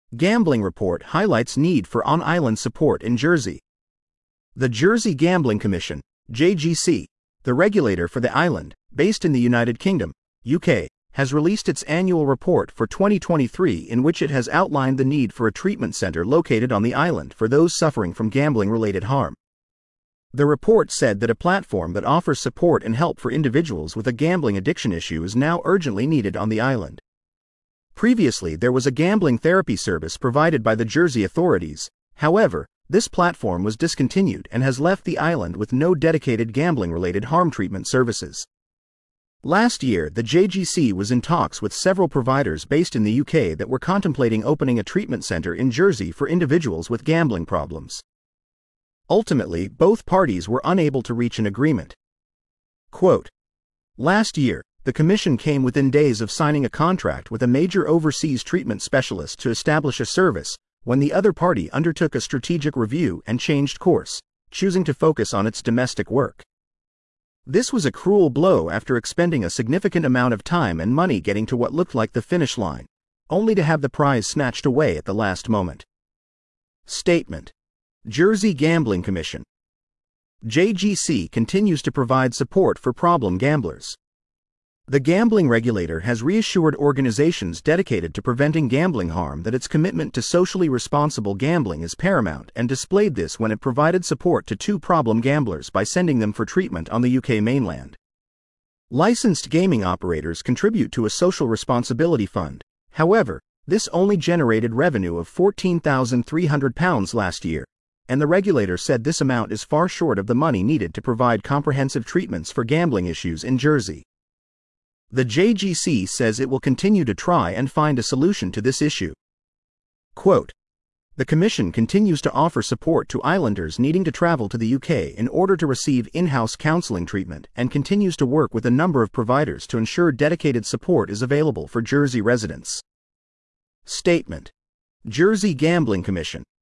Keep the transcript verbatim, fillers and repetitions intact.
Gambling report highlights need for on-island support in Jersey. The Jersey Gambling Commission, J G C, the regulator for the island, based in the United Kingdom, U K, has released its annual report for twenty twenty-three in which it has outlined the need for a treatment center located on the island for those suffering from gambling-related harm. The report said that a platform that offers support and help for individuals with a gambling addiction issue is now urgently needed on the island. Previously, there was a gambling therapy service provided by the Jersey authorities. However, this platform was discontinued and has left the island with no dedicated gambling-related harm treatment services. Last year, the J G C was in talks with several providers based in the U K that were contemplating opening a treatment center in Jersey for individuals with gambling problems. Ultimately, both parties were unable to reach an agreement. Quote, "Last year, the Commission came within days of signing a contract with a major overseas treatment specialist to establish a service, when the other party undertook a strategic review and changed course, choosing to focus on its domestic work. This was a cruel blow after expending a significant amount of time and money getting to what looked like the finish line, only to have the prize snatched away at the last moment." Statement. Jersey Gambling Commission. J G C continues to provide support for problem gamblers. The gambling regulator has reassured organizations dedicated to preventing gambling harm that its commitment to socially responsible gambling is paramount and displayed this when it provided support to two problem gamblers by sending them for treatment on the U K mainland. Licensed gaming operators contribute to a social responsibility fund. However, this only generated revenue of fourteen thousand three hundred pounds last year, and the regulator said this amount is far short of the money needed to provide comprehensive treatments for gambling issues in Jersey. The J G C says it will continue to try and find a solution to this issue. Quote, "The Commission continues to offer support to islanders needing to travel to the U K in order to receive in-house counseling treatment and continues to work with a number of providers to ensure dedicated support is available for Jersey residents." Statement. Jersey Gambling Commission.